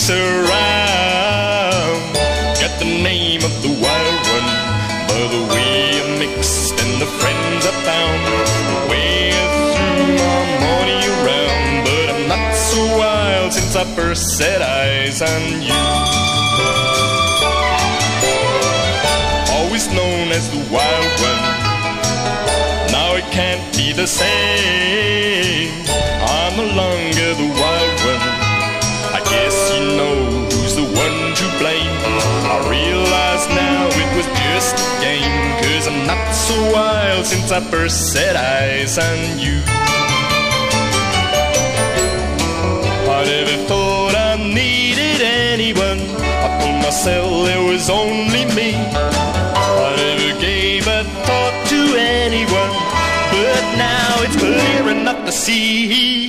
looks around. Got the name of the wild one by the way I mixed and the friends I found. The way I threw my money around. But I'm not so wild since I first set eyes on you. Always known as the wild one, now it can't be the same. I'm no longer the wild one. I guess you know who's the one to blame. I realize now it was just a game, 'cause I'm not so wild since I first set eyes on you. I never thought I needed anyone. I told myself there was only me. I never gave a thought to anyone, but now it's clear enough to see.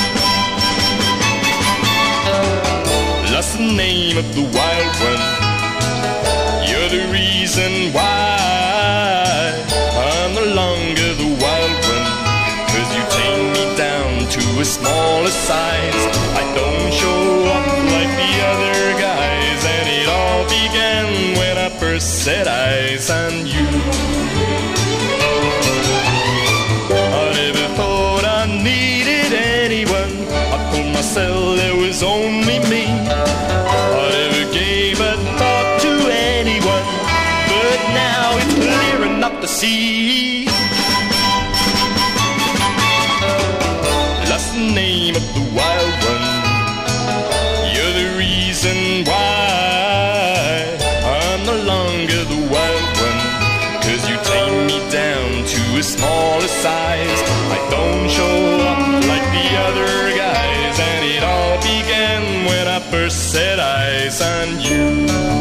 That's the name of the wild one. You're the reason why I'm no longer the wild one. 'Cause you tame me down to a smaller size. I don't show up like the other guys. And it all began when I first set eyes on you. I never thought I needed anyone. I told myself there was only me. I never gave a thought to anyone, but now it's clear enough to see. That's the name of the wild one. You're the reason why I'm no longer the wild one. 'Cause you tame me down to a smaller size. I don't show up like the other guys. And it all began when I first set eyes on you.